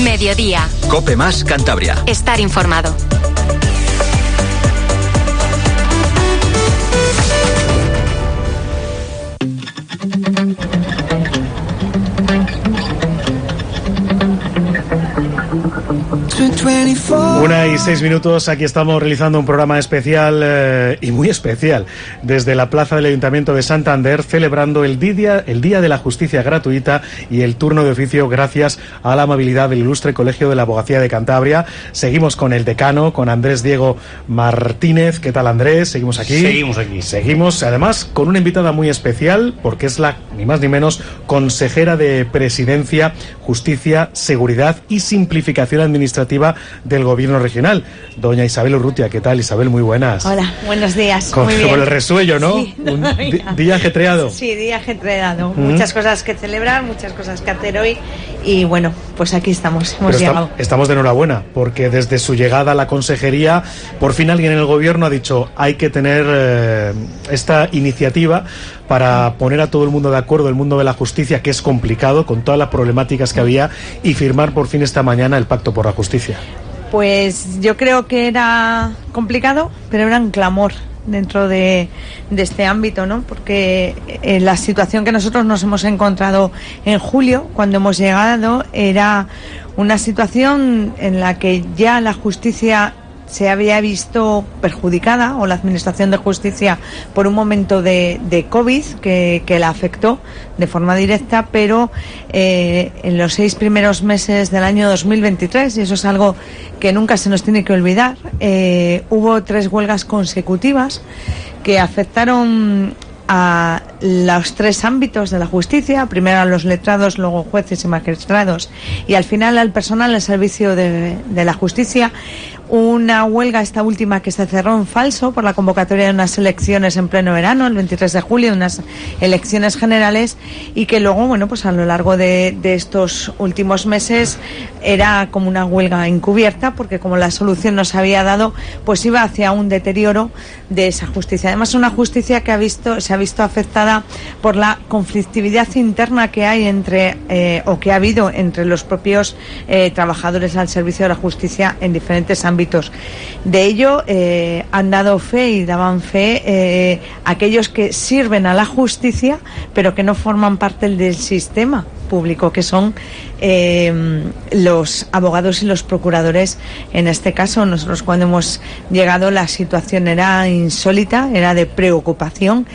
Mediodía. COPE más Cantabria. Estar informado. Una y 6 minutos, aquí estamos realizando un programa especial y muy especial desde la plaza del Ayuntamiento de Santander, celebrando el Día de la Justicia Gratuita y el turno de oficio gracias a la amabilidad del Ilustre Colegio de la Abogacía de Cantabria. Seguimos con el decano, con Andrés Diego Martínez. ¿Qué tal, Andrés? ¿Seguimos aquí? Seguimos aquí. Seguimos, además, con una invitada muy especial, porque es la, ni más ni menos, consejera de Presidencia, Justicia, Seguridad y Simplificación Administrativa del Gobierno Regional, doña Isabel Urrutia. ¿Qué tal, Isabel? Muy buenas. Hola, buenos días. Muy bien. Con el resuello, ¿no? Sí, un día ajetreado. Sí, día ajetreado. Muchas cosas que celebrar, muchas cosas que hacer hoy y bueno, pues aquí estamos, hemos llegado. Estamos de enhorabuena, porque desde su llegada a la consejería, por fin alguien en el Gobierno ha dicho hay que tener esta iniciativa para poner a todo el mundo de acuerdo, el mundo de la justicia, que es complicado, con todas las problemáticas que había, y firmar por fin esta mañana el Pacto por la Justicia. Pues yo creo que era complicado, pero era un clamor dentro de este ámbito, ¿no? Porque la situación que nosotros nos hemos encontrado en julio, cuando hemos llegado, era una situación en la que ya la justicia se había visto perjudicada, o la Administración de Justicia, por un momento de COVID que la afectó de forma directa, pero en los 6 primeros meses del año 2023, y eso es algo que nunca se nos tiene que olvidar, hubo 3 huelgas consecutivas que afectaron a los 3 ámbitos de la justicia, primero a los letrados, luego jueces y magistrados, y al final al personal al servicio de la justicia. Una huelga, esta última, que se cerró en falso por la convocatoria de unas elecciones en pleno verano, el 23 de julio, unas elecciones generales, y que luego, bueno, pues a lo largo de estos últimos meses era como una huelga encubierta, porque como la solución no se había dado, pues iba hacia un deterioro de esa justicia. Además, una justicia que se ha visto afectada por la conflictividad interna que hay o que ha habido entre los propios trabajadores al servicio de la justicia en diferentes ámbitos. De ello han dado fe y daban fe aquellos que sirven a la justicia, pero que no forman parte del sistema público, que son los abogados y los procuradores. En este caso, nosotros cuando hemos llegado, la situación era insólita, era de preocupación.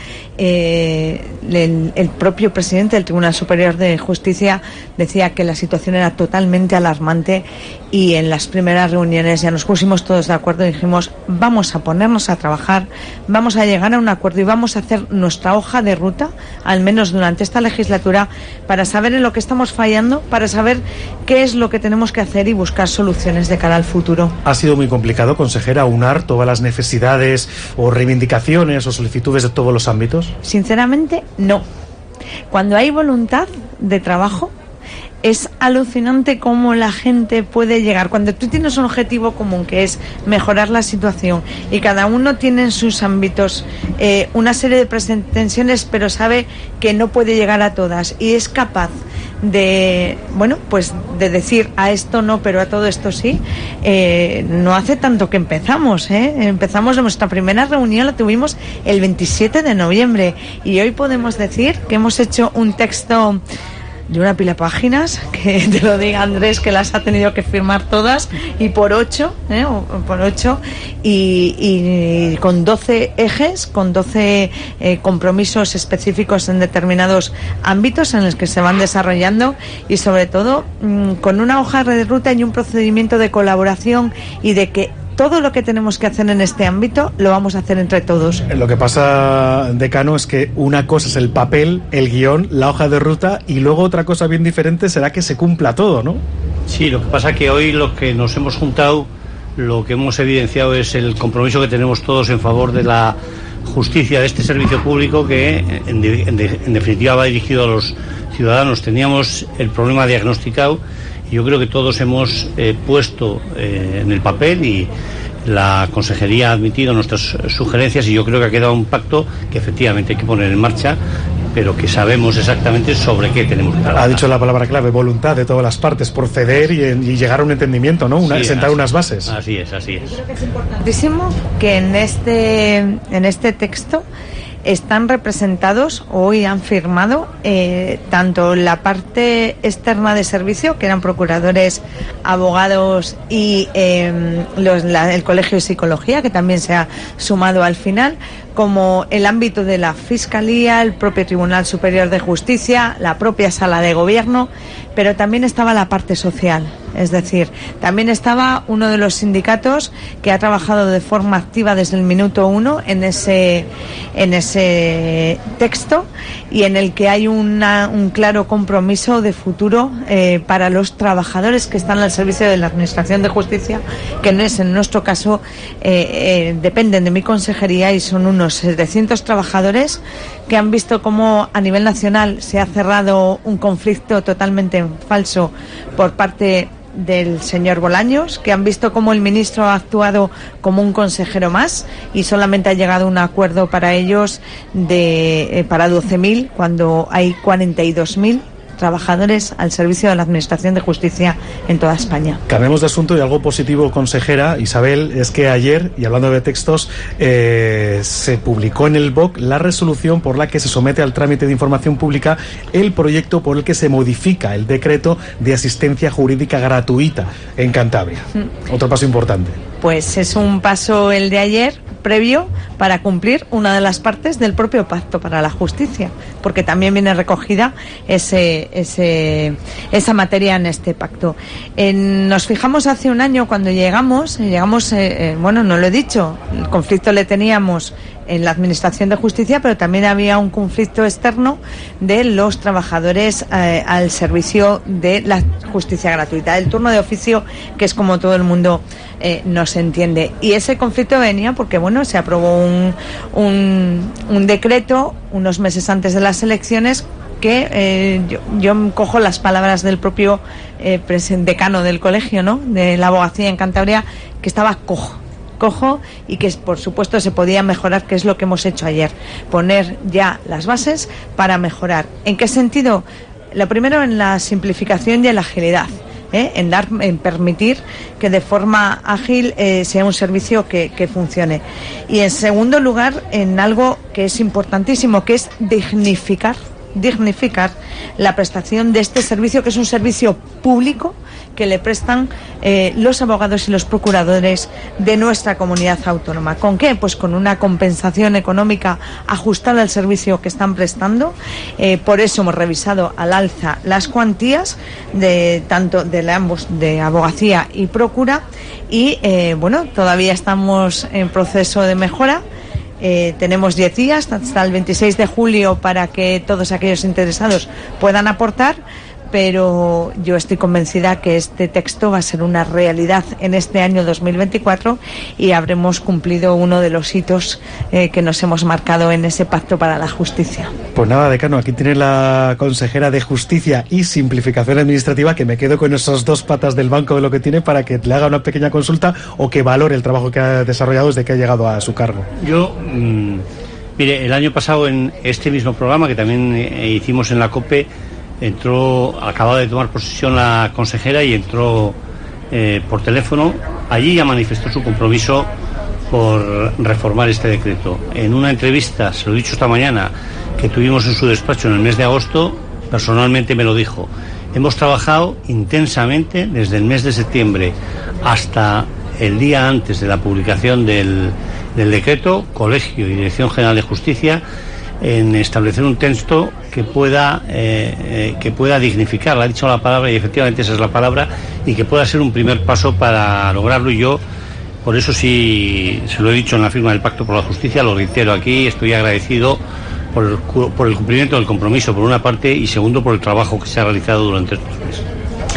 El propio presidente del Tribunal Superior de Justicia decía que la situación era totalmente alarmante, y en las primeras reuniones ya nos pusimos todos de acuerdo y dijimos: vamos a ponernos a trabajar, vamos a llegar a un acuerdo y vamos a hacer nuestra hoja de ruta, al menos durante esta legislatura, para saber en lo que estamos fallando, para saber qué es lo que tenemos que hacer y buscar soluciones de cara al futuro. ¿Ha sido muy complicado, consejera, aunar todas las necesidades o reivindicaciones o solicitudes de todos los ámbitos? Sinceramente, no. Cuando hay voluntad de trabajo, es alucinante cómo la gente puede llegar. Cuando tú tienes un objetivo común, que es mejorar la situación, y cada uno tiene en sus ámbitos una serie de pretensiones, pero sabe que no puede llegar a todas, y es capaz de, bueno, pues de decir a esto no, pero a todo esto sí. No hace tanto que empezamos, empezamos nuestra primera reunión, la tuvimos el 27 de noviembre, y hoy podemos decir que hemos hecho un texto de una pila de páginas, que te lo diga Andrés, que las ha tenido que firmar todas, y por 8, y con 12 ejes, con 12 compromisos específicos en determinados ámbitos en los que se van desarrollando, y sobre todo con una hoja de ruta y un procedimiento de colaboración, y de que todo lo que tenemos que hacer en este ámbito lo vamos a hacer entre todos. Lo que pasa, decano, es que una cosa es el papel, el guión, la hoja de ruta, y luego otra cosa bien diferente será que se cumpla todo, ¿no? Sí, lo que pasa es que hoy lo que nos hemos juntado, lo que hemos evidenciado es el compromiso que tenemos todos en favor de la justicia, de este servicio público que en definitiva va dirigido a los ciudadanos. Teníamos el problema diagnosticado, y yo creo que todos hemos puesto en el papel, y la consejería ha admitido nuestras sugerencias, y yo creo que ha quedado un pacto que efectivamente hay que poner en marcha pero que sabemos exactamente sobre qué tenemos que trabajar. Ha dicho la palabra clave, voluntad de todas las partes, por ceder y llegar a un entendimiento, ¿no? Sentar unas bases. Así es. Creo que es importantísimo que en este texto están representados, hoy han firmado, tanto la parte externa de servicio, que eran procuradores, abogados y el Colegio de Psicología, que también se ha sumado al final, como el ámbito de la Fiscalía, el propio Tribunal Superior de Justicia, la propia Sala de Gobierno, pero también estaba la parte social. Es decir, también estaba uno de los sindicatos que ha trabajado de forma activa desde el minuto 1 en ese texto, y en el que hay un claro compromiso de futuro para los trabajadores que están al servicio de la Administración de Justicia, que no es en nuestro caso, dependen de mi consejería, y son unos 700 trabajadores que han visto cómo a nivel nacional se ha cerrado un conflicto totalmente falso por parte del señor Bolaños, que han visto cómo el ministro ha actuado como un consejero más y solamente ha llegado a un acuerdo para ellos para 12.000, cuando hay 42.000 trabajadores al servicio de la Administración de Justicia en toda España. Cambiemos de asunto, y algo positivo, consejera Isabel, es que ayer, y hablando de textos, se publicó en el BOC la resolución por la que se somete al trámite de información pública el proyecto por el que se modifica el decreto de asistencia jurídica gratuita en Cantabria. Otro paso importante. Pues es un paso, el de ayer, previo para cumplir una de las partes del propio Pacto para la Justicia, porque también viene recogida esa materia en este pacto. Nos fijamos hace un año cuando llegamos, bueno, no lo he dicho, el conflicto le teníamos en la Administración de Justicia, pero también había un conflicto externo de los trabajadores al servicio de la justicia gratuita, el turno de oficio, que es como todo el mundo nos entiende. Y ese conflicto venía porque, bueno, se aprobó un decreto unos meses antes de las elecciones que yo cojo las palabras del propio decano del colegio, ¿no?, de la abogacía en Cantabria, que estaba cojo, y que por supuesto se podía mejorar, que es lo que hemos hecho ayer, poner ya las bases para mejorar. ¿En qué sentido? Lo primero, en la simplificación y en la agilidad, en permitir que de forma ágil sea un servicio que funcione. Y en segundo lugar, en algo que es importantísimo, que es dignificar la prestación de este servicio, que es un servicio público que le prestan los abogados y los procuradores de nuestra comunidad autónoma. ¿Con qué? Pues con una compensación económica ajustada al servicio que están prestando. Por eso hemos revisado al alza las cuantías tanto de ambos, de abogacía y procura, y bueno, todavía estamos en proceso de mejora. Tenemos 10 días hasta el 26 de julio para que todos aquellos interesados puedan aportar, pero yo estoy convencida que este texto va a ser una realidad en este año 2024 y habremos cumplido uno de los hitos que nos hemos marcado en ese Pacto para la Justicia. Pues nada, decano, aquí tiene la consejera de Justicia y Simplificación Administrativa, que me quedo con esas dos patas del banco de lo que tiene para que le haga una pequeña consulta o que valore el trabajo que ha desarrollado desde que ha llegado a su cargo. Yo, mire, el año pasado en este mismo programa que también hicimos en la COPE, acababa de tomar posesión la consejera y entró por teléfono. Allí ya manifestó su compromiso por reformar este decreto. En una entrevista, se lo he dicho esta mañana, que tuvimos en su despacho en el mes de agosto, personalmente me lo dijo. Hemos trabajado intensamente desde el mes de septiembre hasta el día antes de la publicación del decreto, Colegio y Dirección General de Justicia, en establecer un texto que pueda dignificar, le ha dicho la palabra y efectivamente esa es la palabra, y que pueda ser un primer paso para lograrlo. Y yo, por eso sí, se lo he dicho en la firma del Pacto por la Justicia, lo reitero aquí, estoy agradecido por el cumplimiento del compromiso, por una parte, y segundo, por el trabajo que se ha realizado durante estos meses.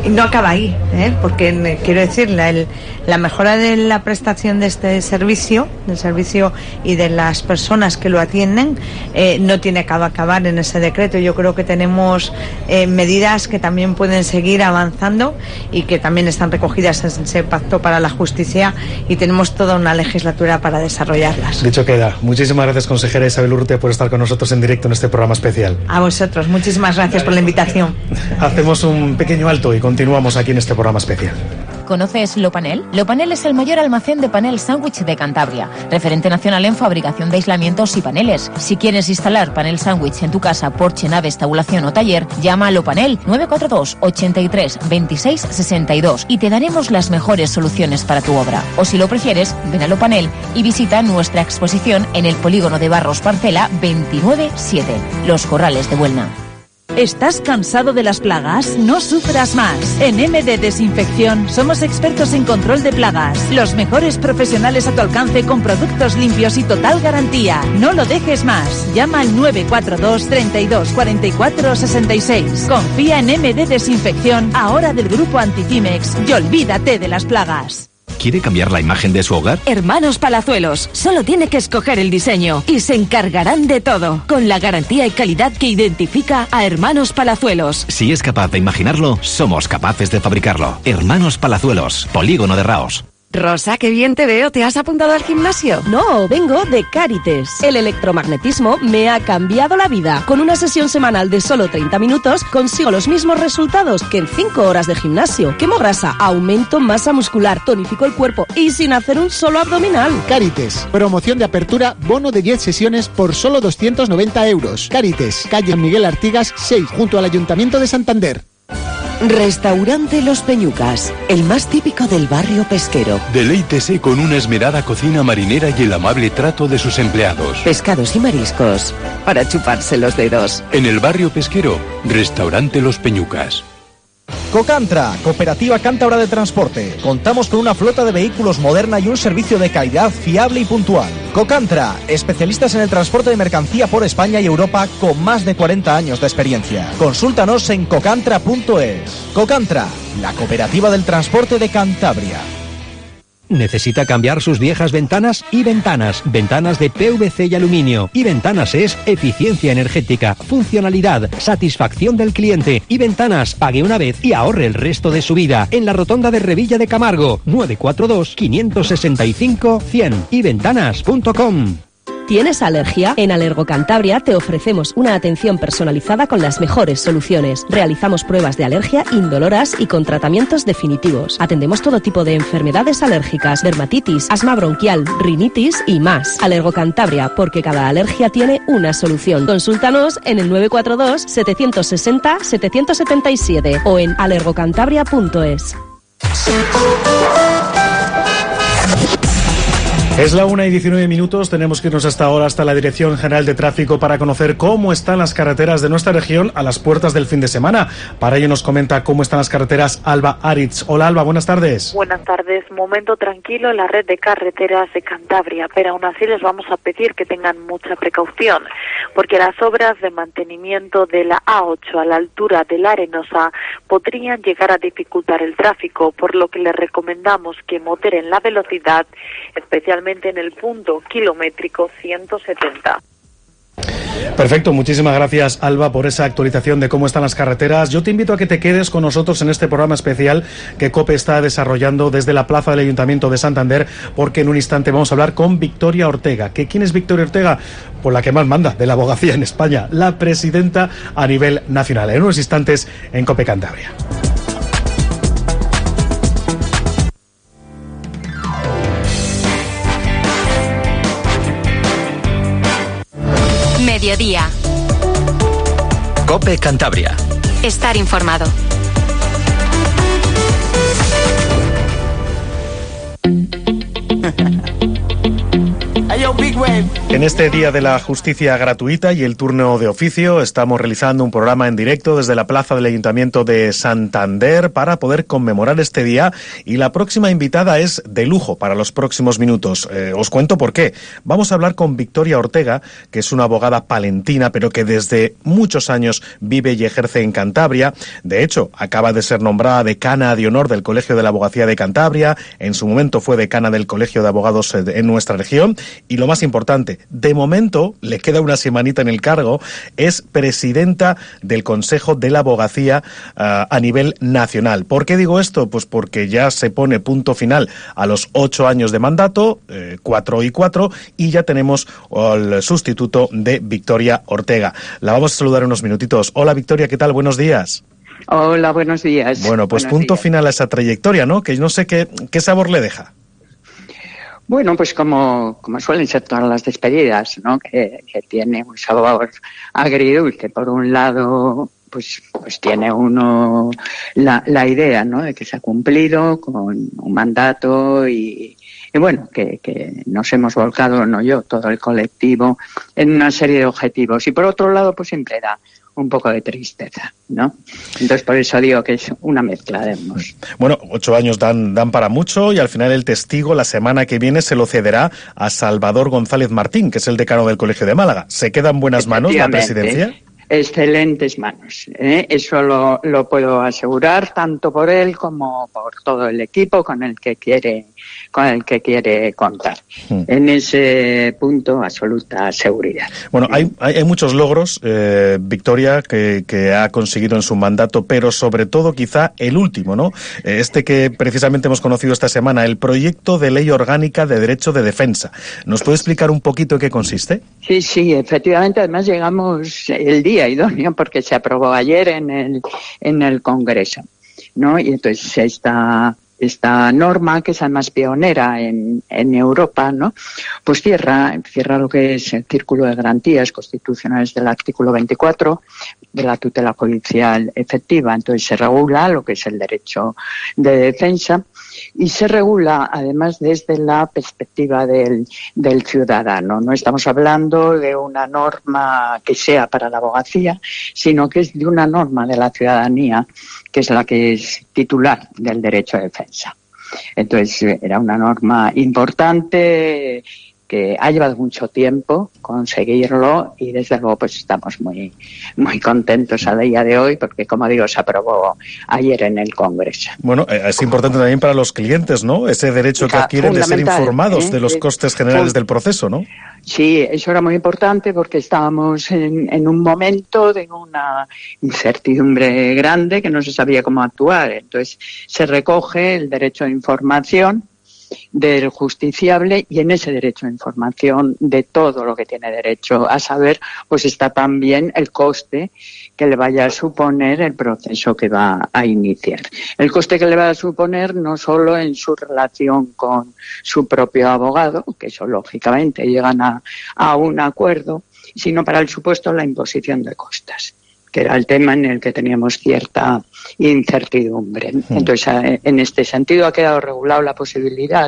no acaba ahí, porque quiero decir, la mejora de la prestación de este servicio, del servicio y de las personas que lo atienden, no tiene que acabar en ese decreto. Yo creo que tenemos medidas que también pueden seguir avanzando y que también están recogidas en ese pacto para la justicia, y tenemos toda una legislatura para desarrollarlas. Dicho queda. Muchísimas gracias, consejera Isabel Urrutia, por estar con nosotros en directo en este programa especial. A vosotros, muchísimas gracias por la invitación. Hacemos un pequeño alto y continuamos aquí en este programa especial. ¿Conoces Lopanel? Lopanel es el mayor almacén de panel sándwich de Cantabria, referente nacional en fabricación de aislamientos y paneles. Si quieres instalar panel sándwich en tu casa, porche, naves, tabulación o taller, llama a Lopanel 942 83 26 62 y te daremos las mejores soluciones para tu obra. O si lo prefieres, ven a Lopanel y visita nuestra exposición en el polígono de Barros Parcela 29-7, Los Corrales de Buelna. ¿Estás cansado de las plagas? No sufras más. En MD Desinfección somos expertos en control de plagas. Los mejores profesionales a tu alcance con productos limpios y total garantía. No lo dejes más. Llama al 942 32 44 66. Confía en MD Desinfección, ahora del grupo Anticimex, y olvídate de las plagas. ¿Quiere cambiar la imagen de su hogar? Hermanos Palazuelos, solo tiene que escoger el diseño y se encargarán de todo, con la garantía y calidad que identifica a Hermanos Palazuelos. Si es capaz de imaginarlo, somos capaces de fabricarlo. Hermanos Palazuelos, Polígono de Raos. Rosa, qué bien te veo. ¿Te has apuntado al gimnasio? No, vengo de Cárites. El electromagnetismo me ha cambiado la vida. Con una sesión semanal de solo 30 minutos consigo los mismos resultados que en 5 horas de gimnasio. Quemo grasa, aumento masa muscular, tonifico el cuerpo y sin hacer un solo abdominal. Cárites, promoción de apertura, bono de 10 sesiones por solo 290 euros. Cárites, calle Miguel Artigas 6, junto al Ayuntamiento de Santander. Restaurante Los Peñucas, el más típico del barrio pesquero. Deleítese con una esmerada cocina marinera y el amable trato de sus empleados. Pescados y mariscos, para chuparse los dedos. En el barrio pesquero, Restaurante Los Peñucas. Cocantra, Cooperativa Cántabra de Transporte. Contamos con una flota de vehículos moderna y un servicio de calidad fiable y puntual. Cocantra, especialistas en el transporte de mercancía por España y Europa con más de 40 años de experiencia. Consúltanos en cocantra.es. Cocantra, la cooperativa del transporte de Cantabria. ¿Necesita cambiar sus viejas ventanas? Y Ventanas, ventanas de PVC y aluminio. Y Ventanas es eficiencia energética, funcionalidad, satisfacción del cliente. Y Ventanas, pague una vez y ahorre el resto de su vida. En la rotonda de Revilla de Camargo, 942 565 100. yventanas.com. ¿Tienes alergia? En Alergo Cantabria te ofrecemos una atención personalizada con las mejores soluciones. Realizamos pruebas de alergia indoloras y con tratamientos definitivos. Atendemos todo tipo de enfermedades alérgicas, dermatitis, asma bronquial, rinitis y más. Alergo Cantabria, porque cada alergia tiene una solución. Consúltanos en el 942 760 777 o en alergocantabria.es. Es la 1:19. Tenemos que irnos hasta ahora hasta la Dirección General de Tráfico para conocer cómo están las carreteras de nuestra región a las puertas del fin de semana. Para ello nos comenta cómo están las carreteras Alba Aritz. Hola Alba, buenas tardes. Buenas tardes. Momento tranquilo en la red de carreteras de Cantabria, pero aún así les vamos a pedir que tengan mucha precaución, porque las obras de mantenimiento de la A8 a la altura de La Arenosa podrían llegar a dificultar el tráfico, por lo que les recomendamos que moderen la velocidad, especialmente en el punto kilométrico 170. Perfecto, muchísimas gracias Alba por esa actualización de cómo están las carreteras. Yo te invito a que te quedes con nosotros en este programa especial que COPE está desarrollando desde la plaza del Ayuntamiento de Santander, porque en un instante vamos a hablar con Victoria Ortega. ¿Quién es Victoria Ortega? Pues la que más manda de la abogacía en España, la presidenta a nivel nacional. En unos instantes en COPE Cantabria. Mediodía. COPE Cantabria. Estar informado. Hey, yo, Big Wave. En este Día de la Justicia Gratuita y el turno de oficio estamos realizando un programa en directo desde la plaza del Ayuntamiento de Santander para poder conmemorar este día, y la próxima invitada es de lujo para los próximos minutos. Os cuento por qué. Vamos a hablar con Victoria Ortega, que es una abogada palentina pero que desde muchos años vive y ejerce en Cantabria. De hecho, acaba de ser nombrada decana de honor del Colegio de la Abogacía de Cantabria. En su momento fue decana del Colegio de Abogados en nuestra región, y lo más importante, de momento, le queda una semanita en el cargo, es presidenta del Consejo de la Abogacía a nivel nacional. ¿Por qué digo esto? Pues porque ya se pone punto final a los 8 años de mandato, 4 y 4, y ya tenemos al sustituto de Victoria Ortega. La vamos a saludar en unos minutitos. Hola Victoria, ¿qué tal? Buenos días. Hola, buenos días. Bueno, pues buenos punto días. final a esa trayectoria, ¿no? Que no sé qué sabor le deja. Bueno, pues como suelen ser todas las despedidas, ¿no? Que tiene un sabor agridulce. Por un lado, pues tiene uno la idea, ¿no? De que se ha cumplido con un mandato y bueno, que nos hemos volcado, no yo, todo el colectivo, en una serie de objetivos. Y por otro lado, pues siempre da un poco de tristeza, ¿no? Entonces, por eso digo que es una mezcla de ambos. Bueno, 8 años dan para mucho, y al final el testigo la semana que viene se lo cederá a Salvador González Martín, que es el decano del Colegio de Málaga. ¿Se queda en buenas manos la presidencia? Excelentes manos, ¿eh? Eso lo puedo asegurar, tanto por él como por todo el equipo con el que quiere contar. En ese punto, absoluta seguridad. Bueno, hay muchos logros, Victoria, que ha conseguido en su mandato, pero sobre todo quizá el último, ¿no? Este que precisamente hemos conocido esta semana, el proyecto de ley orgánica de derecho de defensa. ¿Nos puede explicar un poquito en qué consiste? Sí, efectivamente. Además llegamos el día idóneo porque se aprobó ayer en el Congreso, ¿no? Y entonces esta norma, que es además pionera en Europa, ¿no? Pues cierra lo que es el círculo de garantías constitucionales del artículo 24 de la tutela judicial efectiva. Entonces se regula lo que es el derecho de defensa, y se regula además desde la perspectiva del ciudadano. No estamos hablando de una norma que sea para la abogacía, sino que es de una norma de la ciudadanía, que es la que es titular del derecho de defensa. Entonces era una norma importante que ha llevado mucho tiempo conseguirlo, y desde luego pues estamos muy contentos a día de hoy porque, como digo, se aprobó ayer en el Congreso. Bueno, es importante también para los clientes, ¿no? Ese derecho que adquieren de ser informados de los costes generales del proceso, ¿no? Sí, eso era muy importante porque estábamos en un momento de una incertidumbre grande, que no se sabía cómo actuar. Entonces se recoge el derecho a información del justiciable, y en ese derecho a información de todo lo que tiene derecho a saber, pues está también el coste que le vaya a suponer el proceso que va a iniciar. El coste que le va a suponer no solo en su relación con su propio abogado, que eso lógicamente llegan a un acuerdo, sino para el supuesto la imposición de costas, que era el tema en el que teníamos cierta incertidumbre. Entonces, en este sentido ha quedado regulado la posibilidad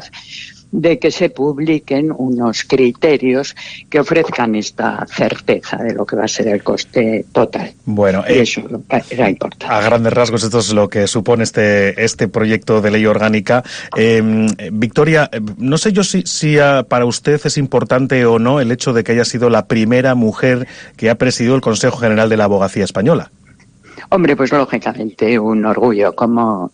de que se publiquen unos criterios que ofrezcan esta certeza de lo que va a ser el coste total. Bueno, y eso era importante. A grandes rasgos esto es lo que supone este proyecto de ley orgánica. Victoria, no sé yo si para usted es importante o no el hecho de que haya sido la primera mujer que ha presidido el Consejo General de la Abogacía Española. Hombre, pues lógicamente un orgullo, como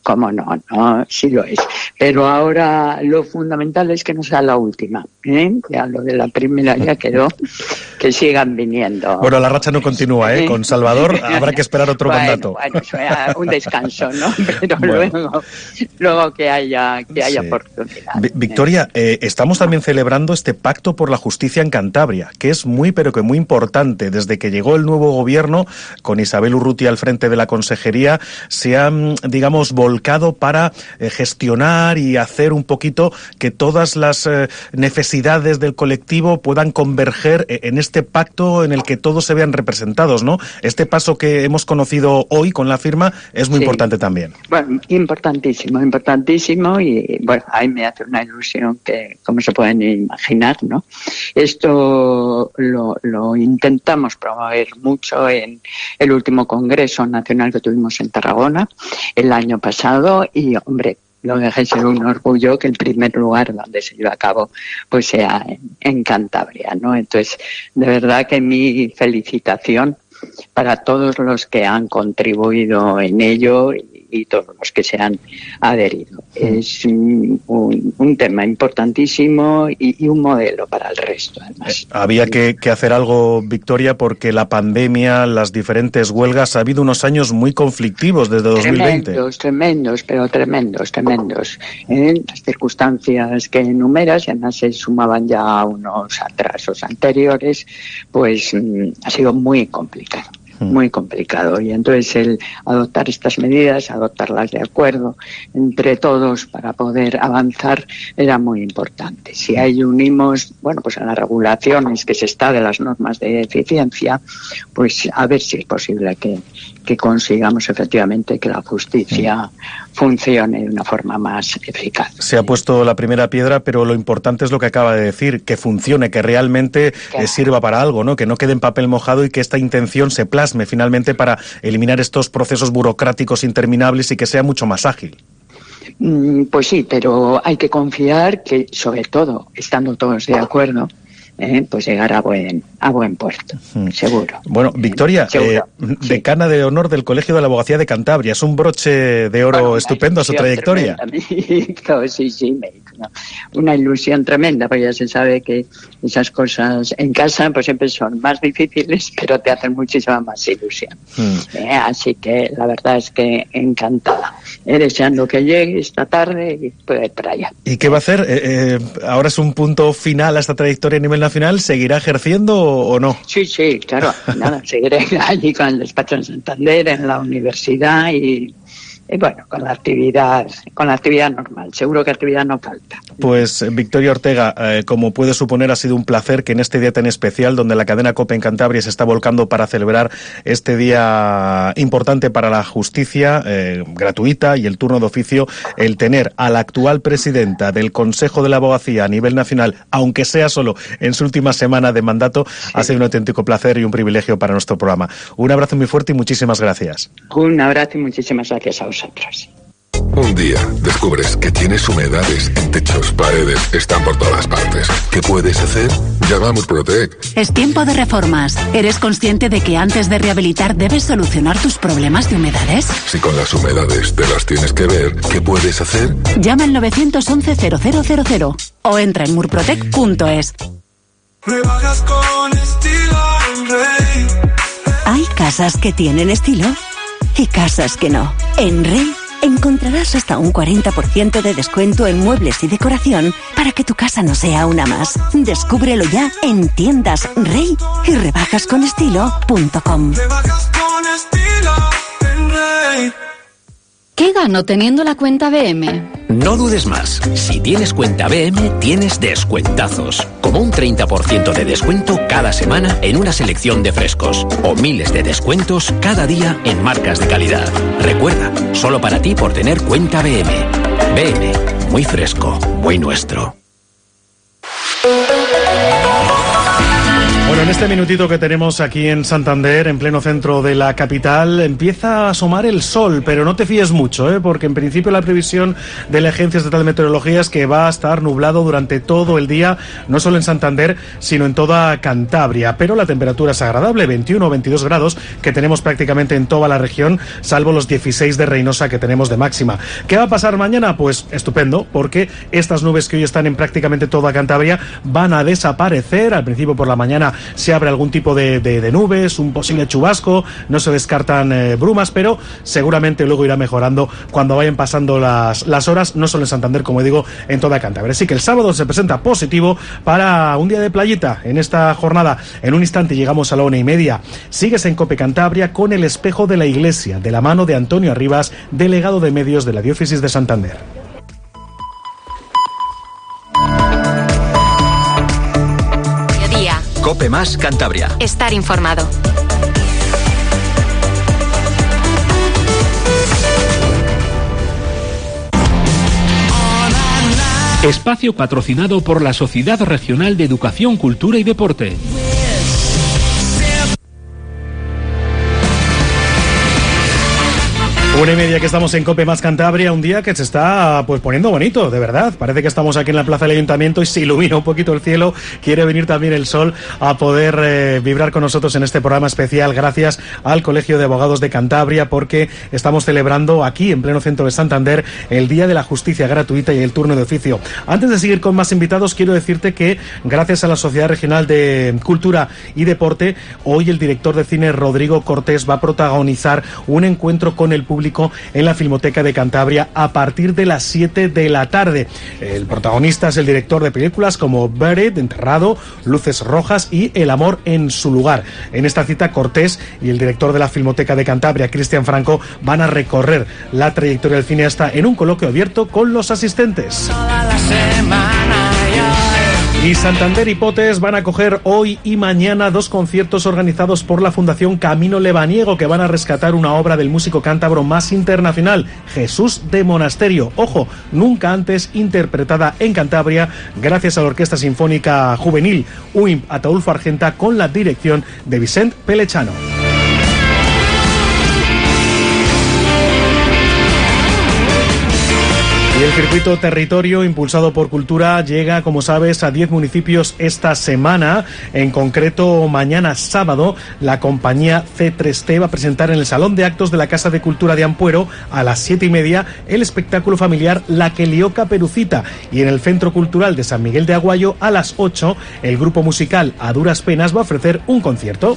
no, sí lo es. Pero ahora lo fundamental es que no sea la última, ¿eh? Ya lo de la primera ya quedó, que sigan viniendo. Bueno, la racha no continúa, ¿eh? Con Salvador habrá que esperar otro mandato. Bueno, un descanso, ¿no? Pero bueno. luego que haya oportunidad. Victoria, estamos también celebrando este pacto por la justicia en Cantabria, que es muy, pero que muy importante. Desde que llegó el nuevo gobierno, con Isabel Urrutia al frente parte de la consejería se han, digamos, volcado para gestionar y hacer un poquito que todas las necesidades del colectivo puedan converger en este pacto en el que todos se vean representados, ¿no? Este paso que hemos conocido hoy con la firma es muy importante también. Bueno, importantísimo y bueno, ahí me hace una ilusión que, como se pueden imaginar, ¿no? Esto lo intentamos promover mucho en el último Congreso Nacional que tuvimos en Tarragona el año pasado y, hombre, no deja de ser un orgullo que el primer lugar donde se lleva a cabo pues sea en Cantabria, ¿no? Entonces, de verdad que mi felicitación para todos los que han contribuido en ello y todos los que se han adherido. Es un tema importantísimo y un modelo para el resto, además. Había que hacer algo, Victoria, porque la pandemia, las diferentes huelgas, ha habido unos años muy conflictivos desde 2020. Tremendos. Las circunstancias que enumeras, y además se sumaban ya unos atrasos anteriores, pues ha sido muy complicado. Y entonces el adoptar estas medidas, adoptarlas de acuerdo entre todos para poder avanzar era muy importante. Si ahí unimos, bueno, pues a las regulaciones que se está de las normas de eficiencia, pues a ver si es posible que consigamos efectivamente que la justicia funcione de una forma más eficaz. Se ha puesto la primera piedra, pero lo importante es lo que acaba de decir, que funcione, que realmente sirva para algo, ¿no? Que no quede en papel mojado y que esta intención se plasme finalmente para eliminar estos procesos burocráticos interminables y que sea mucho más ágil. Pues sí, pero hay que confiar que, sobre todo, estando todos de acuerdo, pues llegar a buen puerto, seguro. Bueno, Victoria, decana de honor del Colegio de la Abogacía de Cantabria, es un broche de oro estupendo a su trayectoria. Sí, una ilusión tremenda, porque ya se sabe que esas cosas en casa pues siempre son más difíciles, pero te hacen muchísima más ilusión. Así que la verdad es que encantada, deseando que llegue esta tarde y pueda ir para allá. ¿Y qué va a hacer? ¿Ahora es un punto final a esta trayectoria a nivel nacional? ¿Seguirá ejerciendo o no? Sí, claro. Seguiré allí con el despacho en Santander, en la universidad y bueno, con la actividad normal. Seguro que actividad no falta. Pues Victoria Ortega, como puedes suponer, ha sido un placer que en este día tan especial, donde la cadena COPE en Cantabria se está volcando para celebrar este día importante para la justicia gratuita y el turno de oficio, el tener a la actual presidenta del Consejo de la Abogacía a nivel nacional, aunque sea solo en su última semana de mandato, ha sido un auténtico placer y un privilegio para nuestro programa. Un abrazo muy fuerte y muchísimas gracias. Un abrazo y muchísimas gracias a vosotros. Un día descubres que tienes humedades en techos, paredes, están por todas partes. ¿Qué puedes hacer? Llama a Murprotec. Es tiempo de reformas. ¿Eres consciente de que antes de rehabilitar debes solucionar tus problemas de humedades? Si con las humedades te las tienes que ver, ¿qué puedes hacer? Llama al 911-0000 o entra en murprotec.es. Rebajas con estilo en Rey. Hay casas que tienen estilo y casas que no. En Rey encontrarás hasta un 40% de descuento en muebles y decoración para que tu casa no sea una más. Descúbrelo ya en tiendas Rey y rebajasconestilo.com. Rebajas con estilo en Rey. ¿Qué gano teniendo la cuenta BM? No dudes más. Si tienes cuenta BM, tienes descuentazos. Como un 30% de descuento cada semana en una selección de frescos. O miles de descuentos cada día en marcas de calidad. Recuerda, solo para ti por tener cuenta BM. BM, muy fresco, muy nuestro. Bueno, en este minutito que tenemos aquí en Santander, en pleno centro de la capital, empieza a asomar el sol, pero no te fíes mucho, porque en principio la previsión de la Agencia Estatal de Meteorología es que va a estar nublado durante todo el día, no solo en Santander, sino en toda Cantabria, pero la temperatura es agradable, 21 o 22 grados, que tenemos prácticamente en toda la región, salvo los 16 de Reynosa que tenemos de máxima. ¿Qué va a pasar mañana? Pues estupendo, porque estas nubes que hoy están en prácticamente toda Cantabria van a desaparecer. Al principio por la mañana se abre algún tipo de nubes, un posible chubasco, no se descartan brumas, pero seguramente luego irá mejorando cuando vayan pasando las horas, no solo en Santander, como digo, en toda Cantabria. Así que el sábado se presenta positivo para un día de playita en esta jornada. En un instante llegamos a la 1:30. Sigues en COPE Cantabria con El Espejo de la Iglesia, de la mano de Antonio Arribas, delegado de medios de la Diócesis de Santander. Mediodía. COPE más Cantabria. Estar informado. Espacio patrocinado por la Sociedad Regional de Educación, Cultura y Deporte. 1:30 que estamos en COPE más Cantabria, un día que se está pues poniendo bonito, de verdad. Parece que estamos aquí en la plaza del Ayuntamiento y se ilumina un poquito el cielo. Quiere venir también el sol a poder vibrar con nosotros en este programa especial, gracias al Colegio de Abogados de Cantabria, porque estamos celebrando aquí en pleno centro de Santander el Día de la Justicia Gratuita y el turno de oficio. Antes de seguir con más invitados, quiero decirte que gracias a la Sociedad Regional de Cultura y Deporte, hoy el director de cine Rodrigo Cortés va a protagonizar un encuentro con el público en la Filmoteca de Cantabria a partir de las 7 de la tarde. El protagonista es el director de películas como Buried, Enterrado, Luces Rojas y El amor en su lugar. En esta cita, Cortés y el director de la Filmoteca de Cantabria, Cristian Franco, van a recorrer la trayectoria del cineasta en un coloquio abierto con los asistentes. Y Santander y Potes van a acoger hoy y mañana 2 conciertos organizados por la Fundación Camino Lebaniego, que van a rescatar una obra del músico cántabro más internacional, Jesús de Monasterio. Ojo, nunca antes interpretada en Cantabria, gracias a la Orquesta Sinfónica Juvenil UIMP Ataulfo Argenta, con la dirección de Vicent Pelechano. Y el circuito territorio impulsado por Cultura llega, como sabes, a 10 municipios esta semana. En concreto, mañana sábado, la compañía C3T va a presentar en el Salón de Actos de la Casa de Cultura de Ampuero a las 7:30 el espectáculo familiar La que lió Caperucita. Y en el Centro Cultural de San Miguel de Aguayo a las 8, el grupo musical A Duras Penas va a ofrecer un concierto.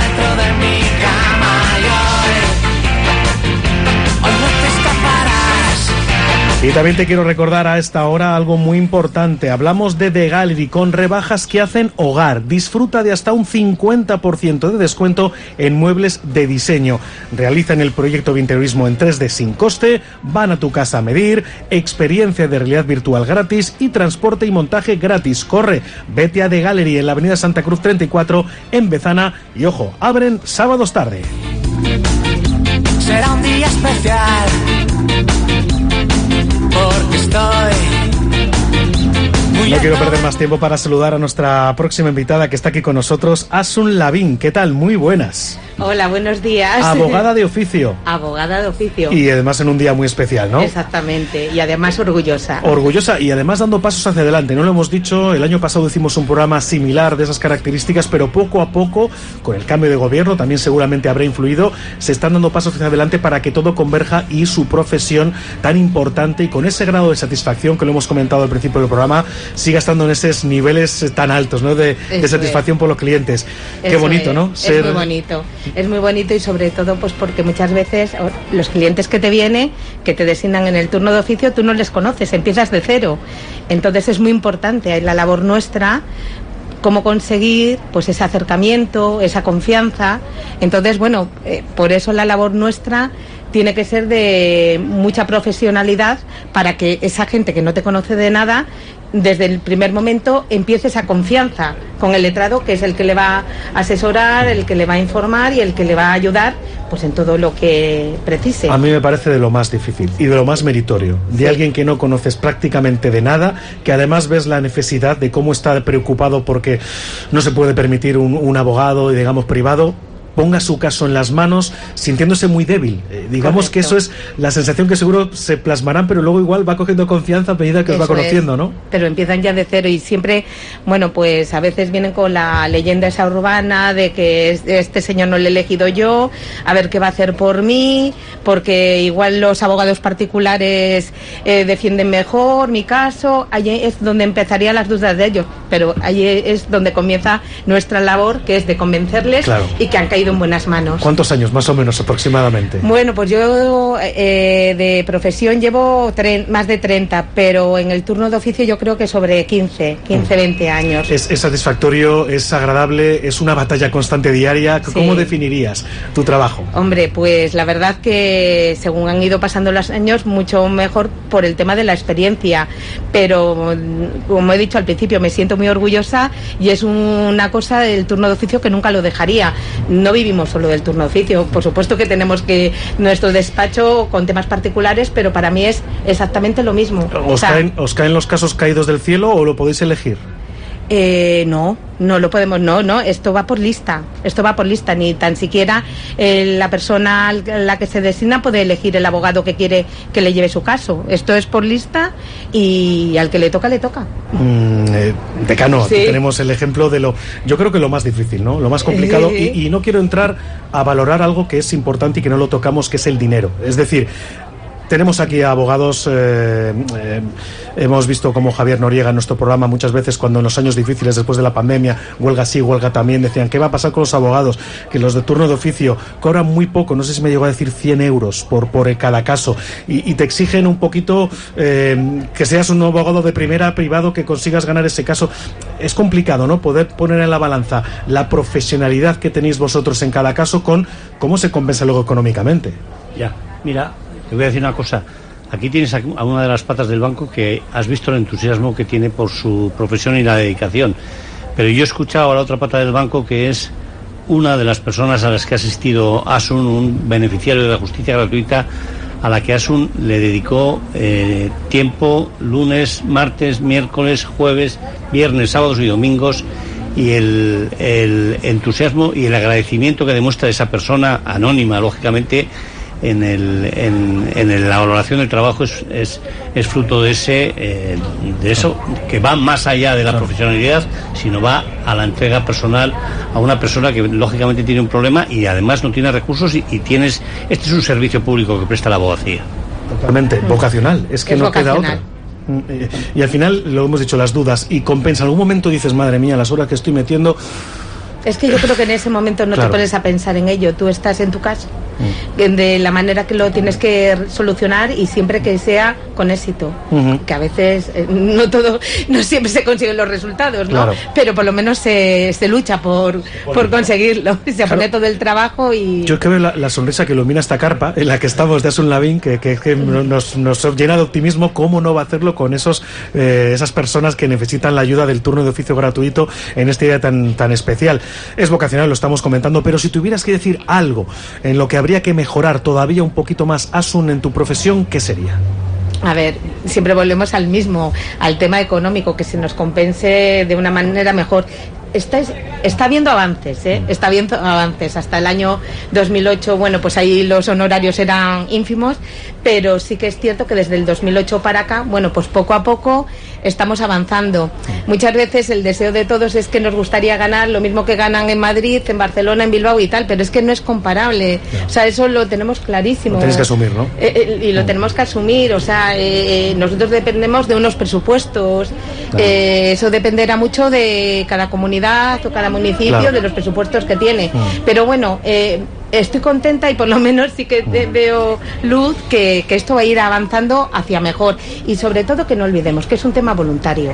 Y también te quiero recordar a esta hora algo muy importante. Hablamos de The Gallery con rebajas que hacen hogar. Disfruta de hasta un 50% de descuento en muebles de diseño. Realizan el proyecto de interiorismo en 3D sin coste, van a tu casa a medir, experiencia de realidad virtual gratis y transporte y montaje gratis. Corre, vete a The Gallery en la avenida Santa Cruz 34 en Bezana y ojo, abren sábados tarde. Será un día especial porque no quiero perder más tiempo para saludar a nuestra próxima invitada que está aquí con nosotros, Asun Lavín. ¿Qué tal? Muy buenas. Hola, buenos días. Abogada de oficio. Abogada de oficio. Y además en un día muy especial, ¿no? Exactamente, y además orgullosa. Orgullosa y además dando pasos hacia adelante. No lo hemos dicho, el año pasado hicimos un programa similar de esas características, pero poco a poco, con el cambio de gobierno, también seguramente habrá influido, se están dando pasos hacia adelante para que todo converja y su profesión tan importante y con ese grado de satisfacción que lo hemos comentado al principio del programa, siga estando en esos niveles tan altos, ¿no? de satisfacción por los clientes. Qué bonito, ¿no? Es muy bonito. Es muy bonito y sobre todo pues porque muchas veces los clientes que te vienen, que te designan en el turno de oficio, tú no les conoces, empiezas de cero. Entonces es muy importante la labor nuestra, cómo conseguir pues ese acercamiento, esa confianza. Entonces, bueno, por eso la labor nuestra tiene que ser de mucha profesionalidad para que esa gente que no te conoce de nada, desde el primer momento empiece esa confianza con el letrado, que es el que le va a asesorar, el que le va a informar y el que le va a ayudar pues en todo lo que precise. A mí me parece de lo más difícil y de lo más meritorio, de alguien que no conoces prácticamente de nada, que además ves la necesidad de cómo está preocupado porque no se puede permitir un abogado, digamos, privado, ponga su caso en las manos sintiéndose muy débil. Digamos. Correcto. Que eso es la sensación que seguro se plasmarán, pero luego igual va cogiendo confianza a medida que os va conociendo, ¿no? Pero empiezan ya de cero y siempre, bueno, pues a veces vienen con la leyenda esa urbana de que este señor no le he elegido yo, a ver qué va a hacer por mí, porque igual los abogados particulares defienden mejor mi caso. Ahí es donde empezarían las dudas de ellos. pero ahí es donde comienza nuestra labor, que es de convencerles y que han caído en buenas manos. ¿Cuántos años más o menos aproximadamente? Bueno, pues yo de profesión llevo más de 30, pero en el turno de oficio yo creo que sobre 15, 20 años. ¿Es satisfactorio, es agradable, es una batalla constante diaria? ¿Cómo definirías tu trabajo? Hombre, pues la verdad que según han ido pasando los años, mucho mejor por el tema de la experiencia, pero como he dicho al principio, me siento muy orgullosa y es una cosa del turno de oficio que nunca lo dejaría. No vivimos solo del turno de oficio, por supuesto que tenemos que nuestro despacho con temas particulares, pero para mí es exactamente lo mismo. ¿Os caen los casos caídos del cielo o lo podéis elegir? No lo podemos, no, esto va por lista, ni tan siquiera la persona a la que se designa puede elegir el abogado que quiere que le lleve su caso. Esto es por lista y al que le toca, le toca. Decano, aquí tenemos el ejemplo de yo creo que lo más difícil, ¿no? Lo más complicado, y no quiero entrar a valorar algo que es importante y que no lo tocamos, que es el dinero. Es decir, tenemos aquí a abogados, hemos visto como Javier Noriega en nuestro programa muchas veces cuando en los años difíciles después de la pandemia, huelga sí, huelga también, decían, ¿qué va a pasar con los abogados? Que los de turno de oficio cobran muy poco, no sé si me llegó a decir 100 euros por cada caso, y te exigen un poquito que seas un abogado de primera, privado, que consigas ganar ese caso. Es complicado, ¿no? Poder poner en la balanza la profesionalidad que tenéis vosotros en cada caso con cómo se compensa luego económicamente. Ya, mira, te voy a decir una cosa. Aquí tienes a una de las patas del banco que has visto el entusiasmo que tiene por su profesión y la dedicación. Pero yo he escuchado a la otra pata del banco, que es una de las personas a las que ha asistido Asun, un beneficiario de la justicia gratuita, a la que Asun le dedicó tiempo lunes, martes, miércoles, jueves, viernes, sábados y domingos. Y el entusiasmo y el agradecimiento que demuestra esa persona anónima, lógicamente, en la valoración del trabajo es fruto de eso que va más allá de la profesionalidad, sino va a la entrega personal a una persona que lógicamente tiene un problema y además no tiene recursos y este es un servicio público que presta la abogacía. Totalmente vocacional, es que no queda otra. Y al final, lo hemos dicho, las dudas, y compensa. En algún momento dices, madre mía, las horas que estoy metiendo. Es que yo creo que en ese momento no te pones a pensar en ello, tú estás en tu casa, de la manera que lo tienes que solucionar y siempre que sea con éxito, que a veces no siempre se consiguen los resultados, ¿no? Pero por lo menos se lucha por conseguirlo, se pone todo el trabajo y... Yo creo que la sonrisa que ilumina esta carpa en la que estamos de Asun Lavín, que nos llena de optimismo. ¿Cómo no va a hacerlo con esas personas que necesitan la ayuda del turno de oficio gratuito en este día tan especial? Es vocacional, lo estamos comentando, pero si tuvieras que decir algo en lo que habría que mejorar todavía un poquito más, Asun, en tu profesión, ¿qué sería? A ver, siempre volvemos al tema económico, que se nos compense de una manera mejor. Está habiendo avances, está habiendo avances. Hasta el año 2008, bueno, pues ahí los honorarios eran ínfimos, pero sí que es cierto que desde el 2008 para acá, bueno, pues poco a poco estamos avanzando. Muchas veces el deseo de todos es que nos gustaría ganar lo mismo que ganan en Madrid, en Barcelona, en Bilbao y tal, pero es que no es comparable. O sea, eso lo tenemos clarísimo. Lo tenéis que asumir, ¿no? Y lo tenemos que asumir, o sea, nosotros dependemos de unos presupuestos. Eso dependerá mucho de cada comunidad o cada municipio, de los presupuestos que tiene. Pero bueno, estoy contenta y por lo menos sí que veo luz, que esto va a ir avanzando hacia mejor. Y sobre todo que no olvidemos que es un tema voluntario.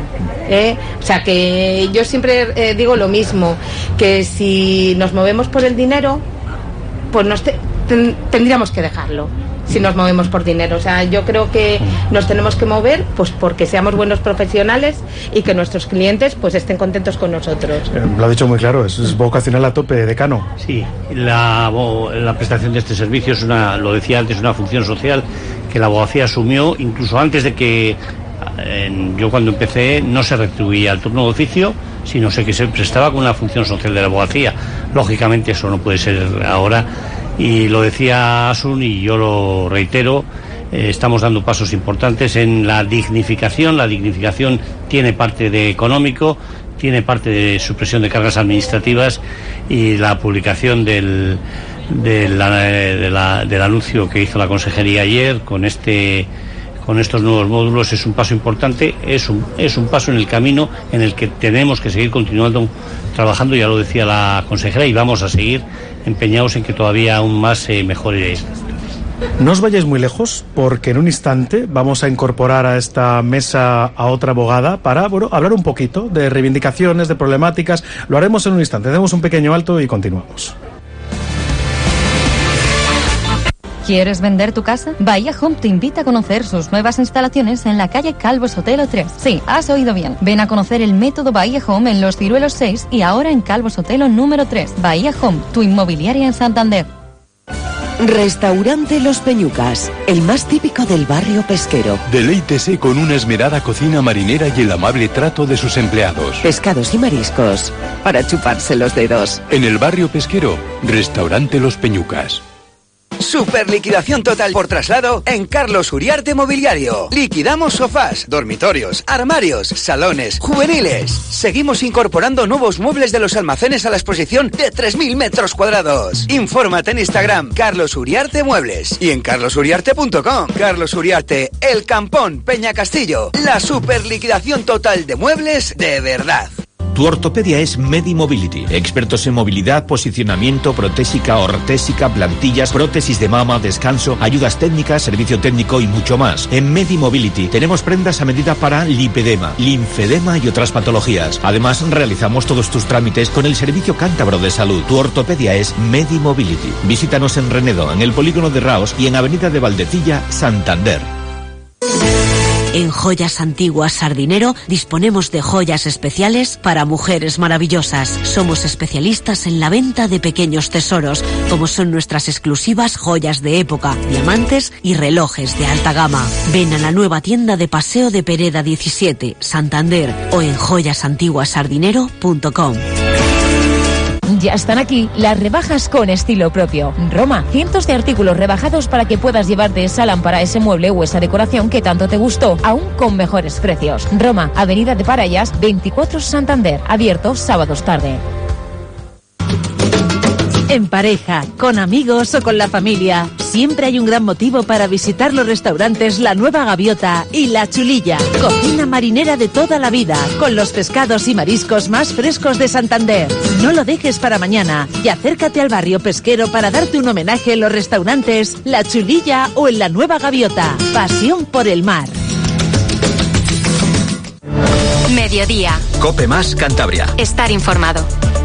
O sea, que yo siempre digo lo mismo, que si nos movemos por el dinero, pues tendríamos que dejarlo. Si nos movemos por dinero, o sea, yo creo que nos tenemos que mover pues porque seamos buenos profesionales y que nuestros clientes pues estén contentos con nosotros. Lo ha dicho muy claro, es vocacional a tope, decano. Sí, la prestación de este servicio es lo decía antes, una función social que la abogacía asumió incluso antes de que yo cuando empecé no se retribuía el turno de oficio, sino que se prestaba con una función social de la abogacía. Lógicamente eso no puede ser ahora. Y lo decía Asun y yo lo reitero, estamos dando pasos importantes en la dignificación. La dignificación tiene parte de económico, tiene parte de supresión de cargas administrativas y la publicación del anuncio que hizo la consejería ayer con con estos nuevos módulos es un paso importante, es un paso en el camino en el que tenemos que seguir continuando trabajando, ya lo decía la consejera, y vamos a seguir empeñados en que todavía aún más se mejore esto. No os vayáis muy lejos, porque en un instante vamos a incorporar a esta mesa a otra abogada para, hablar un poquito de reivindicaciones, de problemáticas. Lo haremos en un instante. Hacemos un pequeño alto y continuamos. ¿Quieres vender tu casa? Bahía Home te invita a conocer sus nuevas instalaciones en la calle Calvo Sotelo 3. Sí, has oído bien. Ven a conocer el método Bahía Home en Los Ciruelos 6 y ahora en Calvo Sotelo número 3. Bahía Home, tu inmobiliaria en Santander. Restaurante Los Peñucas, el más típico del barrio pesquero. Deleítese con una esmerada cocina marinera y el amable trato de sus empleados. Pescados y mariscos, para chuparse los dedos. En el barrio pesquero, Restaurante Los Peñucas. Super liquidación total por traslado en Carlos Uriarte Mobiliario. Liquidamos sofás, dormitorios, armarios, salones, juveniles. Seguimos incorporando nuevos muebles de los almacenes a la exposición de 3.000 metros cuadrados. Infórmate en Instagram, Carlos Uriarte Muebles, y en carlosuriarte.com. Carlos Uriarte, El Campón, Peña Castillo. La super liquidación total de muebles de verdad. Tu ortopedia es Medimobility. Expertos en movilidad, posicionamiento, protésica, ortésica, plantillas, prótesis de mama, descanso, ayudas técnicas, servicio técnico y mucho más. En Medimobility tenemos prendas a medida para lipedema, linfedema y otras patologías. Además, realizamos todos tus trámites con el Servicio Cántabro de Salud. Tu ortopedia es Medimobility. Visítanos en Renedo, en el Polígono de Raos y en Avenida de Valdecilla, Santander. En Joyas Antiguas Sardinero disponemos de joyas especiales para mujeres maravillosas. Somos especialistas en la venta de pequeños tesoros, como son nuestras exclusivas joyas de época, diamantes y relojes de alta gama. Ven a la nueva tienda de Paseo de Pereda 17, Santander, o en joyasantiguasardinero.com. Ya están aquí las rebajas con estilo propio. Roma, cientos de artículos rebajados para que puedas llevarte esa lámpara, ese mueble o esa decoración que tanto te gustó, aún con mejores precios. Roma, Avenida de Parayas, 24 Santander, abierto sábados tarde. En pareja, con amigos o con la familia, siempre hay un gran motivo para visitar los restaurantes La Nueva Gaviota y La Chulilla. Cocina marinera de toda la vida, con los pescados y mariscos más frescos de Santander. No lo dejes para mañana y acércate al barrio pesquero para darte un homenaje en los restaurantes La Chulilla o en La Nueva Gaviota. Pasión por el mar. Mediodía. Cope Más Cantabria. Estar informado.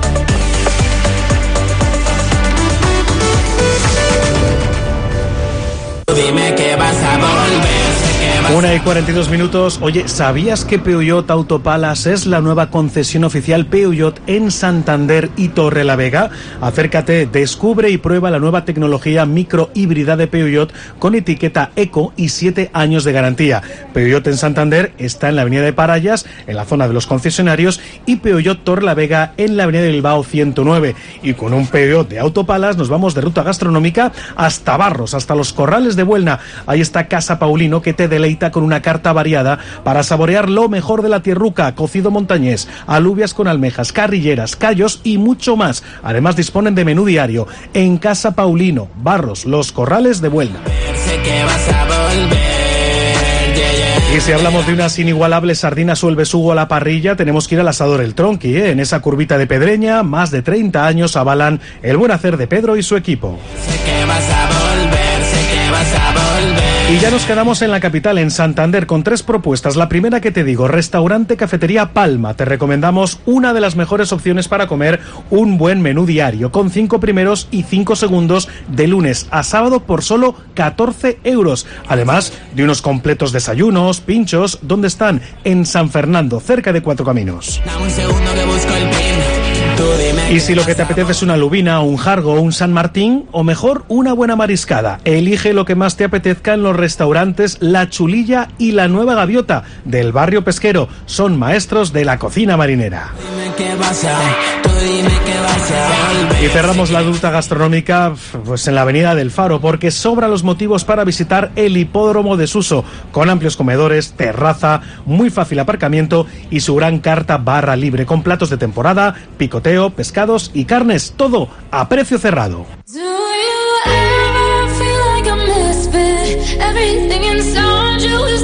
Dime que vas a volver. 1:42. Oye, ¿sabías que Peugeot Autopalas es la nueva concesión oficial Peugeot en Santander y Torrelavega? Acércate, descubre y prueba la nueva tecnología microhíbrida de Peugeot con etiqueta Eco y 7 años de garantía. Peugeot en Santander está en la avenida de Parayas, en la zona de los concesionarios, y Peugeot Torrelavega en la avenida de Bilbao 109. Y con un Peugeot de Autopalas nos vamos de ruta gastronómica hasta Barros, hasta los Corrales de Buelna. Ahí está Casa Paulino, que te deleita con una carta variada para saborear lo mejor de la tierruca: cocido montañés, alubias con almejas, carrilleras, callos y mucho más. Además disponen de menú diario. En Casa Paulino, Barros, Los Corrales de Buelna. Y si hablamos de unas inigualables sardinas o el besugo a la parrilla, tenemos que ir al asador El Tronqui, En esa curvita de Pedreña, más de 30 años avalan el buen hacer de Pedro y su equipo. Sé que vas a volver, sé que vas a volver. Y ya nos quedamos en la capital, en Santander, con 3 propuestas. La primera que te digo, restaurante Cafetería Palma. Te recomendamos una de las mejores opciones para comer un buen menú diario, con 5 primeros y 5 segundos de lunes a sábado por solo 14 euros. Además de unos completos desayunos, pinchos. ¿Dónde están? En San Fernando, cerca de Cuatro Caminos. Dame un segundo que busco el pin. Y si lo que te apetece es una lubina, un jargo o un San Martín, o mejor, una buena mariscada, elige lo que más te apetezca en los restaurantes La Chulilla y La Nueva Gaviota del barrio pesquero. Son maestros de la cocina marinera. Y cerramos la ruta gastronómica pues en la avenida del Faro, porque sobran los motivos para visitar el hipódromo de Suso, con amplios comedores, terraza, muy fácil aparcamiento y su gran carta barra libre, con platos de temporada, picoteo, pescados y carnes, todo a precio cerrado. Do you ever feel like a misfit? Everything inside you is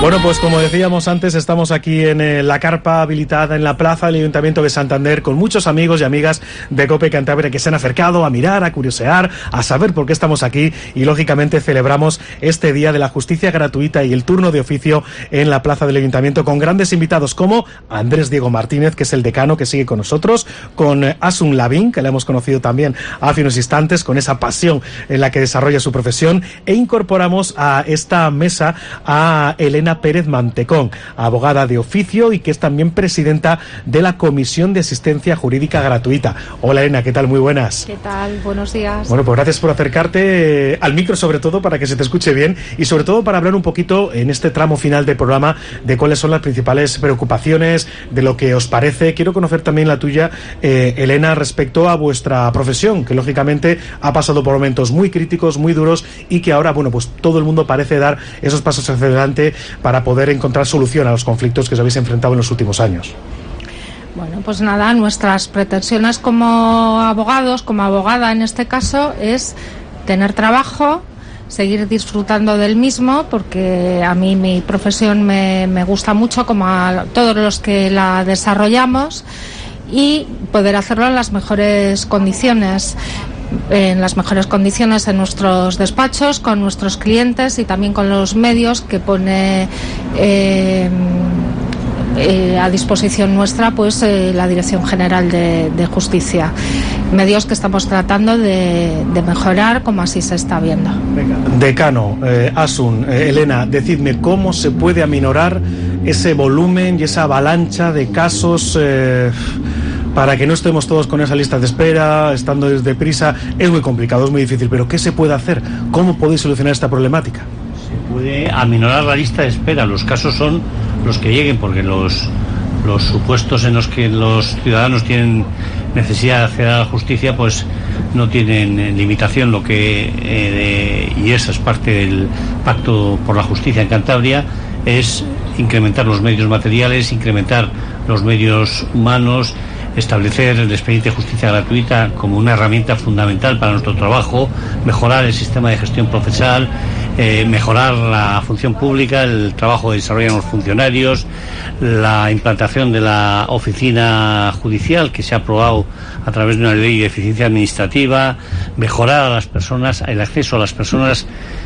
Bueno, pues como decíamos antes, estamos aquí en la carpa habilitada en la plaza del Ayuntamiento de Santander con muchos amigos y amigas de COPE Cantabria que se han acercado a mirar, a curiosear, a saber por qué estamos aquí y lógicamente celebramos este Día de la Justicia Gratuita y el turno de oficio en la plaza del Ayuntamiento con grandes invitados como Andrés Diego Martínez, que es el decano que sigue con nosotros, con Asun Lavín, que le hemos conocido también hace unos instantes con esa pasión en la que desarrolla su profesión, e incorporamos a esta mesa a Elena Pérez Mantecón, abogada de oficio y que es también presidenta de la Comisión de Asistencia Jurídica Gratuita. Hola Elena, ¿qué tal? Muy buenas. ¿Qué tal? Buenos días. Bueno, pues gracias por acercarte al micro, sobre todo para que se te escuche bien y sobre todo para hablar un poquito en este tramo final del programa de cuáles son las principales preocupaciones, de lo que os parece. Quiero conocer también la tuya, Elena, respecto a vuestra profesión, que lógicamente ha pasado por momentos muy críticos, muy duros y que ahora, bueno, pues todo el mundo parece dar esos pasos hacia adelante para poder encontrar solución a los conflictos que os habéis enfrentado en los últimos años. Bueno, pues nada, nuestras pretensiones como abogados, como abogada en este caso, es tener trabajo, seguir disfrutando del mismo, porque a mí mi profesión me gusta mucho, como a todos los que la desarrollamos, y poder hacerlo en las mejores condiciones. En nuestros despachos, con nuestros clientes y también con los medios que pone a disposición nuestra pues la Dirección General de Justicia. Medios que estamos tratando de mejorar, como así se está viendo. Venga. Decano, Asun, Elena, decidme cómo se puede aminorar ese volumen y esa avalancha de casos para que no estemos todos con esa lista de espera, estando desde prisa. Es muy complicado, es muy difícil, pero ¿qué se puede hacer? ¿Cómo podéis solucionar esta problemática? Se puede aminorar la lista de espera. Los casos son los que lleguen, porque los supuestos en los que los ciudadanos tienen necesidad de acceder a la justicia pues no tienen limitación. Lo que y esa es parte del Pacto por la Justicia en Cantabria, es incrementar los medios materiales, incrementar los medios humanos, establecer el expediente de justicia gratuita como una herramienta fundamental para nuestro trabajo, mejorar el sistema de gestión procesal, mejorar la función pública, el trabajo que desarrollan los funcionarios, la implantación de la oficina judicial que se ha aprobado a través de una ley de eficiencia administrativa, mejorar a las personas, el acceso a las personas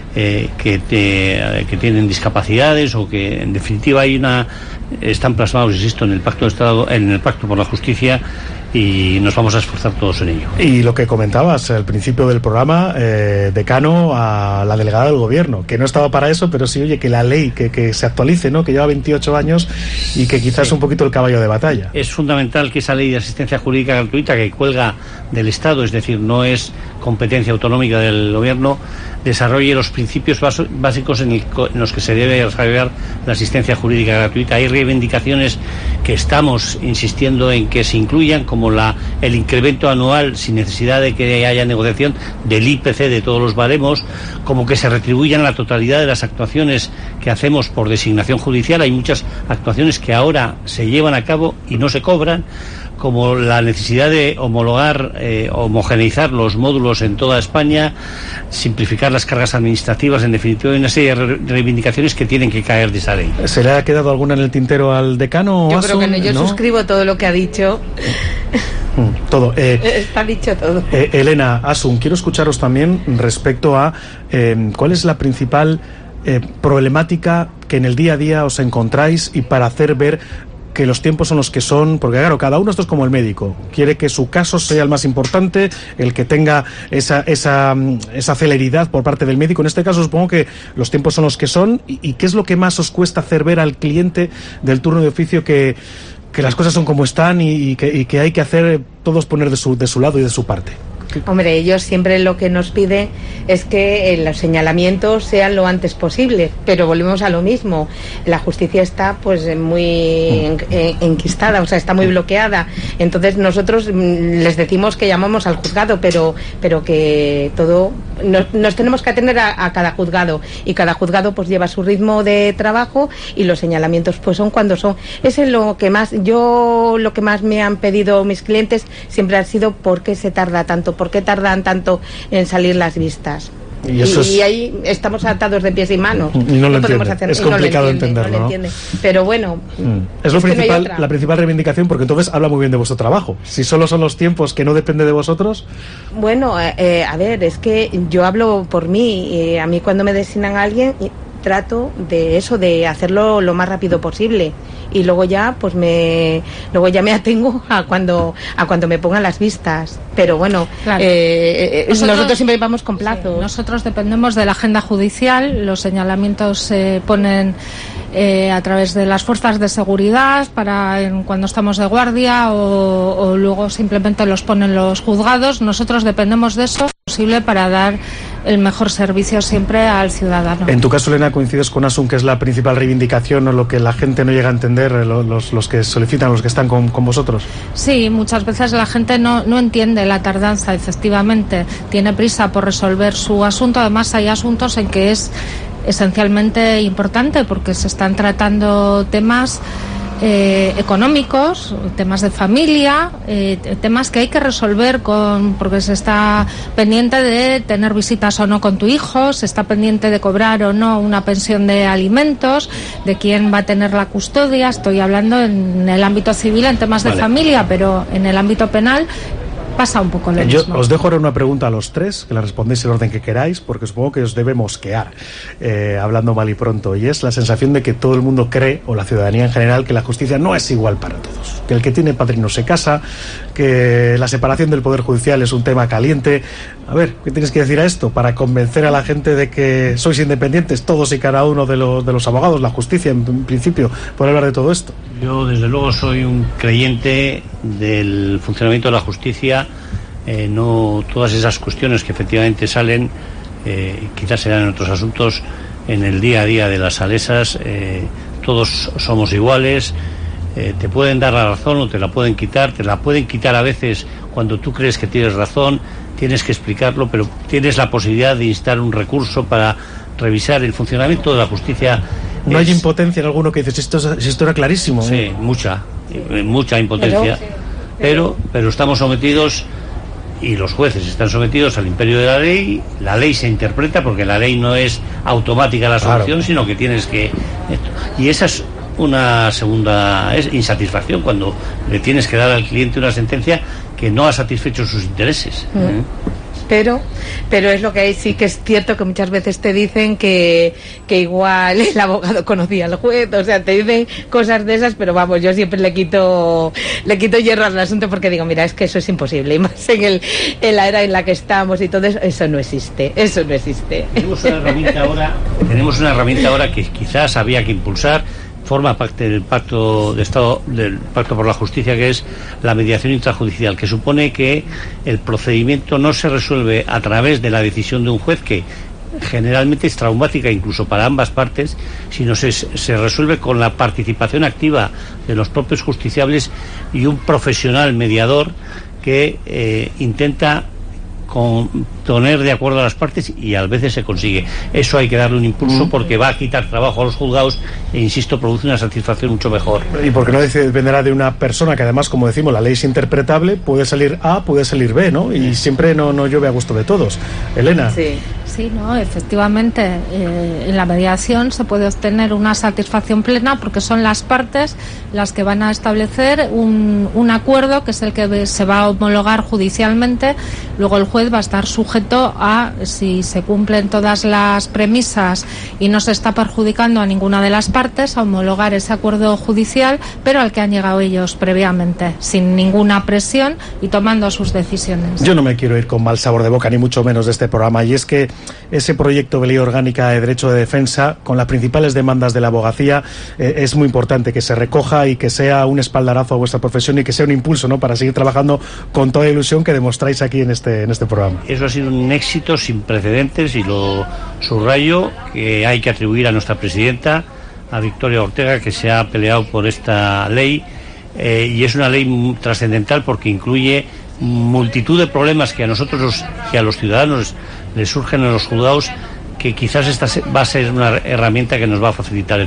que tienen discapacidades o que en definitiva están plasmados, insisto, en el Pacto de Estado, en el Pacto por la Justicia, y nos vamos a esforzar todos en ello. Y lo que comentabas al principio del programa, decano, a la delegada del gobierno, que no estaba para eso, pero sí, oye, que la ley que se actualice, ¿no? Que lleva 28 años y que quizás es un poquito el caballo de batalla. Es fundamental que esa ley de asistencia jurídica gratuita, que cuelga del Estado, es decir, no es competencia autonómica del gobierno, desarrolle los principios básicos en los que se debe desarrollar la asistencia jurídica gratuita. Hay reivindicaciones que estamos insistiendo en que se incluyan, como el incremento anual sin necesidad de que haya negociación del IPC de todos los baremos, como que se retribuyan la totalidad de las actuaciones que hacemos por designación judicial. Hay muchas actuaciones que ahora se llevan a cabo y no se cobran, como la necesidad de homogeneizar los módulos en toda España, simplificar las cargas administrativas. En definitiva, hay una serie de reivindicaciones que tienen que caer de esa ley. ¿Se le ha quedado alguna en el tintero al decano? Yo creo que no, yo suscribo todo lo que ha dicho. Todo. Está dicho todo. Elena, Asun, quiero escucharos también respecto a cuál es la principal problemática que en el día a día os encontráis, y para hacer ver que los tiempos son los que son, porque claro, cada uno, esto es como el médico, quiere que su caso sea el más importante, el que tenga esa celeridad por parte del médico. En este caso supongo que los tiempos son los que son, y ¿qué es lo que más os cuesta hacer ver al cliente del turno de oficio que las cosas son como están y que hay que hacer todos poner de su lado y de su parte? Hombre, ellos siempre lo que nos piden es que los señalamientos sean lo antes posible, pero volvemos a lo mismo. La justicia está pues muy enquistada, o sea, está muy bloqueada. Entonces nosotros les decimos que llamamos al juzgado, pero que todo nos tenemos que atener a cada juzgado, y cada juzgado pues lleva su ritmo de trabajo, y los señalamientos pues son cuando son. Ese es lo que más me han pedido mis clientes siempre ha sido: ¿por qué se tarda tanto? ¿Por qué tardan tanto en salir las vistas? Y ahí estamos atados de pies y manos. Y no lo entiende. Es complicado entenderlo, ¿no? Pero bueno, es lo principal, la principal reivindicación, porque entonces habla muy bien de vuestro trabajo. Si solo son los tiempos que no depende de vosotros. Bueno, a ver, es que yo hablo por mí. A mí cuando me designan a alguien, trato de eso, de hacerlo lo más rápido posible. Y luego ya pues me atengo a cuando me pongan las vistas, pero bueno, claro. Nosotros siempre vamos con plazos. Sí, nosotros dependemos de la agenda judicial, los señalamientos se ponen a través de las fuerzas de seguridad cuando estamos de guardia o luego simplemente los ponen los juzgados. Nosotros dependemos de eso posible para dar el mejor servicio siempre al ciudadano. En tu caso, Elena, coincides con Asun, que es la principal reivindicación o lo que la gente no llega a entender, los que solicitan, los que están con vosotros. Sí, muchas veces la gente no entiende la tardanza, efectivamente, tiene prisa por resolver su asunto. Además, hay asuntos en que es esencialmente importante porque se están tratando temas económicos, temas de familia, temas que hay que resolver porque se está pendiente de tener visitas o no con tu hijo, se está pendiente de cobrar o no una pensión de alimentos, de quién va a tener la custodia. Estoy hablando en el ámbito civil, en temas de familia, pero en el ámbito penal pasa un poco lo mismo. Yo os dejo ahora una pregunta a los tres, que la respondéis en el orden que queráis, porque supongo que os debe mosquear, hablando mal y pronto, y es la sensación de que todo el mundo cree, o la ciudadanía en general, que la justicia no es igual para todos, que el que tiene padrino se casa, que la separación del Poder Judicial es un tema caliente. A ver, ¿qué tienes que decir a esto para convencer a la gente de que sois independientes, todos y cada uno de los abogados, la justicia, en principio, por hablar de todo esto? Yo, desde luego, soy un creyente del funcionamiento de la justicia. No todas esas cuestiones que efectivamente salen, quizás serán en otros asuntos, en el día a día de las salesas, todos somos iguales. Te pueden dar la razón o te la pueden quitar a veces cuando tú crees que tienes razón, tienes que explicarlo, pero tienes la posibilidad de instar un recurso para revisar el funcionamiento de la justicia. ¿No hay impotencia en alguno que dices, esto era clarísimo? Sí, mucha impotencia, pero estamos sometidos, y los jueces están sometidos al imperio de la ley se interpreta, porque la ley no es automática la solución, sino que tienes que... Y esa es una segunda insatisfacción, cuando le tienes que dar al cliente una sentencia que no ha satisfecho sus intereses. Pero es lo que hay, sí que es cierto que muchas veces te dicen que igual el abogado conocía al juez, o sea, te dicen cosas de esas, pero vamos, yo siempre le quito hierro al asunto, porque digo, mira, es que eso es imposible, y más en la era en la que estamos y todo eso no existe. Tenemos una herramienta ahora que quizás había que impulsar. Forma parte del pacto de Estado, del pacto por la justicia, que es la mediación intrajudicial, que supone que el procedimiento no se resuelve a través de la decisión de un juez, que generalmente es traumática incluso para ambas partes, sino se resuelve con la participación activa de los propios justiciables y un profesional mediador que intenta poner de acuerdo a las partes, y a veces se consigue. Eso hay que darle un impulso, porque va a quitar trabajo a los juzgados e, insisto, produce una satisfacción mucho mejor. Y porque no dependerá de una persona que, además, como decimos, la ley es interpretable, puede salir A, puede salir B, ¿no? Y siempre no llueve a gusto de todos. Elena. Sí, no, efectivamente, en la mediación se puede obtener una satisfacción plena, porque son las partes las que van a establecer un acuerdo, que es el que se va a homologar judicialmente. Luego el juez va a estar sujeto a, si se cumplen todas las premisas y no se está perjudicando a ninguna de las partes, a homologar ese acuerdo judicial, pero al que han llegado ellos previamente, sin ninguna presión y tomando sus decisiones. Yo no me quiero ir con mal sabor de boca, ni mucho menos, de este programa, y es que ese proyecto de ley orgánica de derecho de defensa, con las principales demandas de la abogacía, es muy importante que se recoja y que sea un espaldarazo a vuestra profesión, y que sea un impulso, ¿no?, para seguir trabajando con toda la ilusión que demostráis aquí en este programa. Eso ha sido un éxito sin precedentes, y lo subrayo, que hay que atribuir a nuestra presidenta, a Victoria Ortega, que se ha peleado por esta ley, y es una ley trascendental porque incluye multitud de problemas que a nosotros y a los ciudadanos les surgen en los juzgados, que quizás esta va a ser una herramienta que nos va a facilitar el trabajo.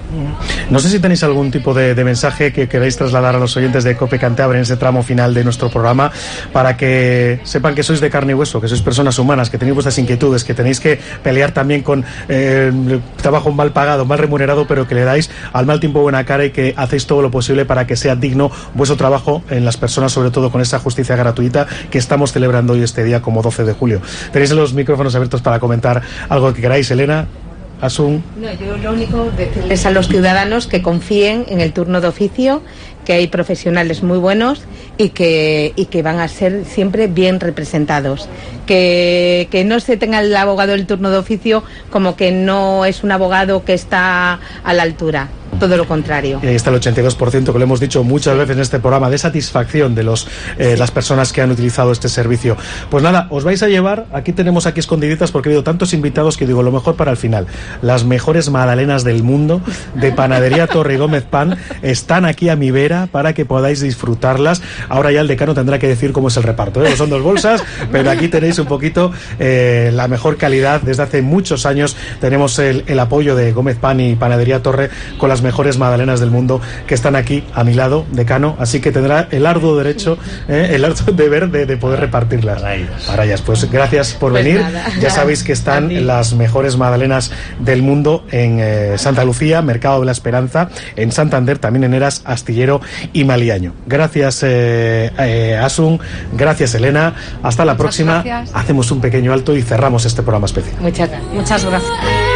No sé si tenéis algún tipo de mensaje que queráis trasladar a los oyentes de COPE Cantabria en este tramo final de nuestro programa, para que sepan que sois de carne y hueso, que sois personas humanas, que tenéis vuestras inquietudes, que tenéis que pelear también con trabajo mal pagado, mal remunerado, pero que le dais al mal tiempo buena cara y que hacéis todo lo posible para que sea digno vuestro trabajo en las personas, sobre todo con esa justicia gratuita que estamos celebrando hoy este día como 12 de julio. Tenéis los micrófonos abiertos para comentar algo que queráis, Elena. Asun. No, yo lo único decirles a los ciudadanos que confíen en el turno de oficio, que hay profesionales muy buenos y que van a ser siempre bien representados. Que no se tenga el abogado del turno de oficio como que no es un abogado que está a la altura. Todo lo contrario. Y ahí está el 82%, que lo hemos dicho muchas veces en este programa, de satisfacción de las personas que han utilizado este servicio. Pues nada, os vais a llevar, aquí tenemos escondiditas, porque he habido tantos invitados que digo, lo mejor para el final. Las mejores magdalenas del mundo, de Panadería Torre y Gómez Pan, están aquí a mi vera para que podáis disfrutarlas. Ahora ya el decano tendrá que decir cómo es el reparto, ¿eh? Son 2 bolsas, pero aquí tenéis un poquito la mejor calidad. Desde hace muchos años tenemos el apoyo de Gómez Pan y Panadería Torre con las mejores magdalenas del mundo, que están aquí a mi lado, decano, así que tendrá el arduo derecho, el arduo deber de poder repartirlas. Para ellas, pues gracias por venir. Nada, ya sabéis que están las mejores magdalenas del mundo en Santa Lucía, Mercado de la Esperanza, en Santander, también en Eras, Astillero y Maliaño. Gracias Asun, gracias Elena, hasta la próxima. Gracias. Hacemos un pequeño alto y cerramos este programa especial. Muchas gracias.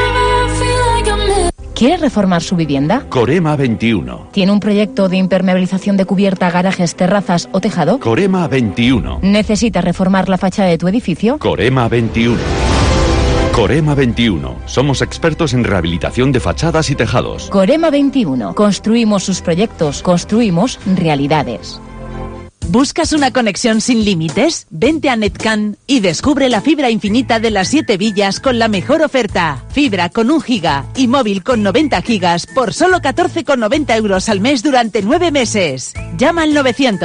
¿Quiere reformar su vivienda? Corema 21. ¿Tiene un proyecto de impermeabilización de cubierta, garajes, terrazas o tejado? Corema 21. ¿Necesita reformar la fachada de tu edificio? Corema 21. Corema 21. Somos expertos en rehabilitación de fachadas y tejados. Corema 21. Construimos sus proyectos, construimos realidades. ¿Buscas una conexión sin límites? Vente a Netcan y descubre la fibra infinita de las 7 villas con la mejor oferta. Fibra con 1 giga y móvil con 90 gigas por solo 14,90 euros al mes durante 9 meses. Llama al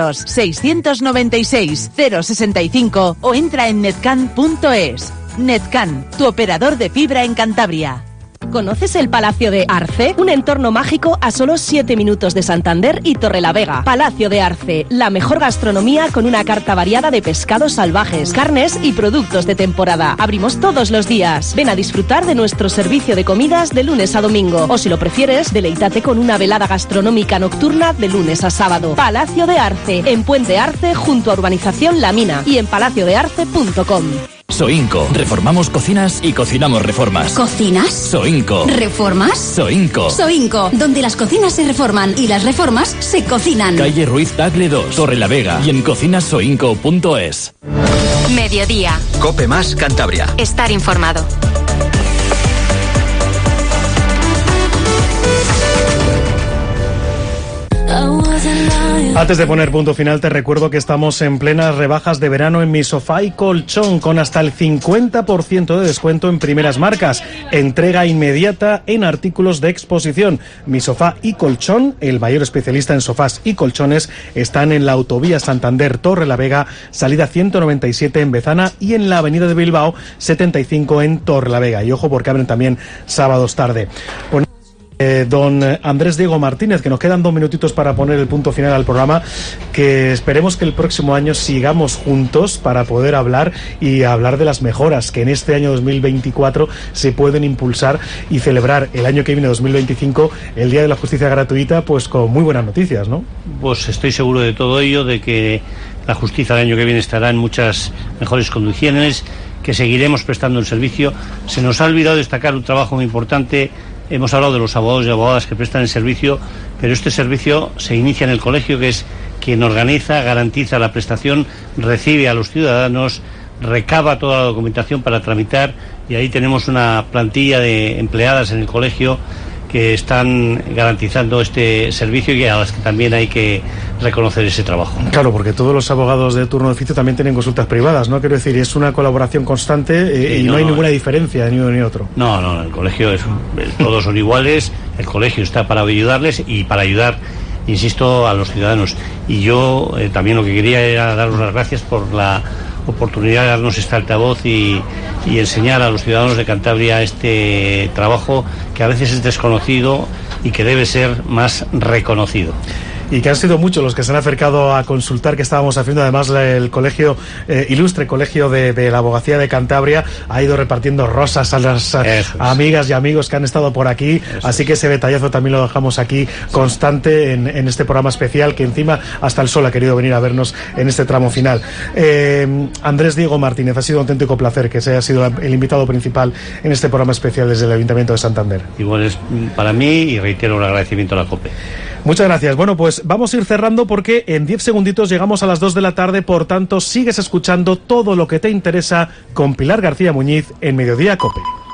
900-696-065 o entra en netcan.es. Netcan, tu operador de fibra en Cantabria. ¿Conoces el Palacio de Arce? Un entorno mágico a solo 7 minutos de Santander y Torrelavega. Palacio de Arce, la mejor gastronomía con una carta variada de pescados salvajes, carnes y productos de temporada. Abrimos todos los días. Ven a disfrutar de nuestro servicio de comidas de lunes a domingo. O si lo prefieres, deleítate con una velada gastronómica nocturna de lunes a sábado. Palacio de Arce, en Puente Arce, junto a Urbanización La Mina y en palaciodearce.com. Soinco. Reformamos cocinas y cocinamos reformas. ¿Cocinas? Soinco. ¿Reformas? Soinco. Soinco, donde las cocinas se reforman y las reformas se cocinan. Calle Ruiz Tagle 2, Torrelavega y en cocinasoinco.es. Mediodía. Cope Más Cantabria. Estar informado. Antes de poner punto final, te recuerdo que estamos en plenas rebajas de verano en Mi Sofá y Colchón, con hasta el 50% de descuento en primeras marcas. Entrega inmediata en artículos de exposición. Mi Sofá y Colchón, el mayor especialista en sofás y colchones, están en la autovía Santander Torrelavega, salida 197 en Bezana, y en la avenida de Bilbao 75 en Torrelavega. Y ojo, porque abren también sábados tarde. Don Andrés Diego Martínez, que nos quedan 2 minutitos para poner el punto final al programa, que esperemos que el próximo año sigamos juntos para poder hablar de las mejoras que en este año 2024 se pueden impulsar y celebrar el año que viene, 2025, el Día de la Justicia Gratuita, pues con muy buenas noticias, ¿no? Pues estoy seguro de todo ello, de que la justicia el año que viene estará en muchas mejores condiciones, que seguiremos prestando el servicio. Se nos ha olvidado destacar un trabajo muy importante. Hemos hablado de los abogados y abogadas que prestan el servicio, pero este servicio se inicia en el colegio, que es quien organiza, garantiza la prestación, recibe a los ciudadanos, recaba toda la documentación para tramitar, y ahí tenemos una plantilla de empleadas en el colegio que están garantizando este servicio y a las que también hay que reconocer ese trabajo. Claro, porque todos los abogados de turno de oficio también tienen consultas privadas, ¿no? Quiero decir, es una colaboración constante y no hay ninguna diferencia ni uno ni otro. No, el colegio todos son iguales, el colegio está para ayudarles y para ayudar, insisto, a los ciudadanos. Y yo también lo que quería era daros las gracias por la oportunidad de darnos este altavoz y enseñar a los ciudadanos de Cantabria este trabajo que a veces es desconocido y que debe ser más reconocido. Y que han sido muchos los que se han acercado a consultar qué estábamos haciendo. Además, el colegio, ilustre colegio de la abogacía de Cantabria, ha ido repartiendo rosas a las amigas y amigos que han estado por aquí. Así que ese detallazo también lo dejamos aquí constante en este programa especial, que encima hasta el sol ha querido venir a vernos en este tramo final. Andrés Diego Martínez, ha sido un auténtico placer que se haya sido el invitado principal en este programa especial desde el Ayuntamiento de Santander. Igual es para mí, y reitero un agradecimiento a la COPE. Muchas gracias. Bueno, pues vamos a ir cerrando porque en 10 segunditos llegamos a las 2 de la tarde, por tanto sigues escuchando todo lo que te interesa con Pilar García Muñiz en Mediodía COPE.